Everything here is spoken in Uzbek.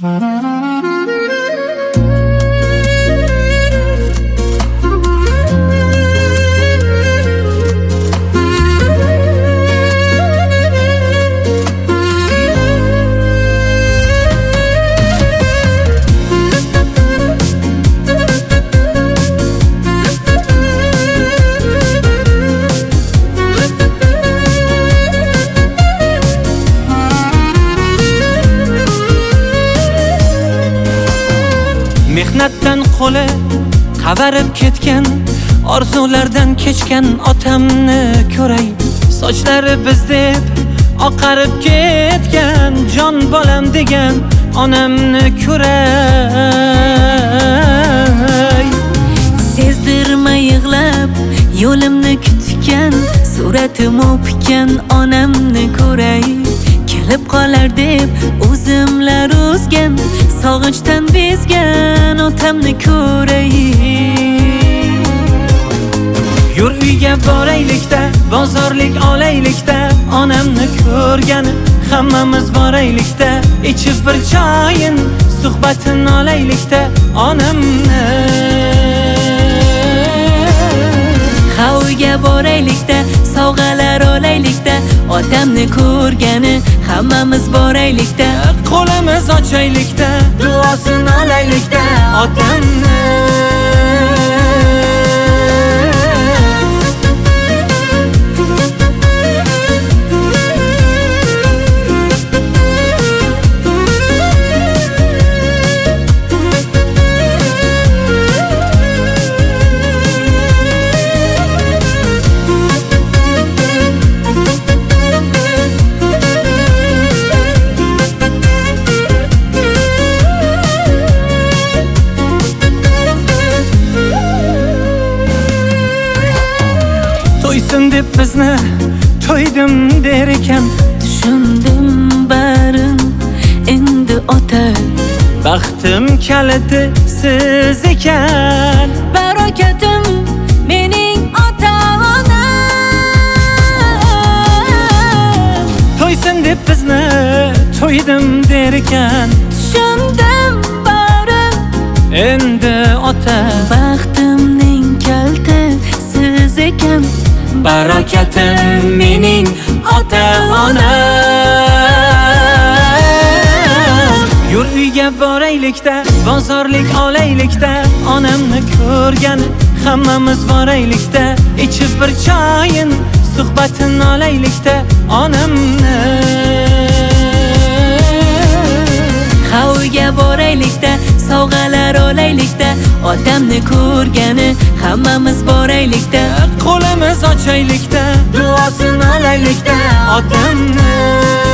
Mehnatdan qo'li qavarib ketgan, orzulardan kechgan otamni ko'ray. Sochlari bizdek oqarib ketgan, jon bolam degan onamni ko'ray. Sezdirmay yig'lab yo'limni kutgan, suratim o'pgan onamni ko'ray. Kelib qolar deb o'zimlar o'zgan, sog'inchdan bezgan otamni ko'ray. Yur uyga boraylikda, bozorlik olaylikda, onamni ko'rgani hammamiz boraylikda, ichib bir choyin suhbatin olaylikda onamni. Ha uyga boraylikda, sovg'alar olaylikda, otamni ko'rgani hammamiz boraylikda, qo'limiz ochaylikda, duosini olaylikda otamni. To'ysin deb bizni to'ydim der ekan, tushundim barin endi ota. Baxtim kaliti siz ekan, Barokatim mening ota-onam. To'ysin deb bizni to'ydim der ekan, tushundim barin endi ota. Baxtimning kaliti siz ekan, barokatim mening ota-onam. Yur uyga boraylikda, bozorlik olaylikda, onamni ko'rgani hammamiz boraylikda, ichib bir choyin suhbatin olaylikda onamni. Ha uyga boraylikda, sovg'alar olaylikda, otamni ko'rgani hammamiz boraylikda, qo'limiz ochaylikda, duosini olaylikda otamni.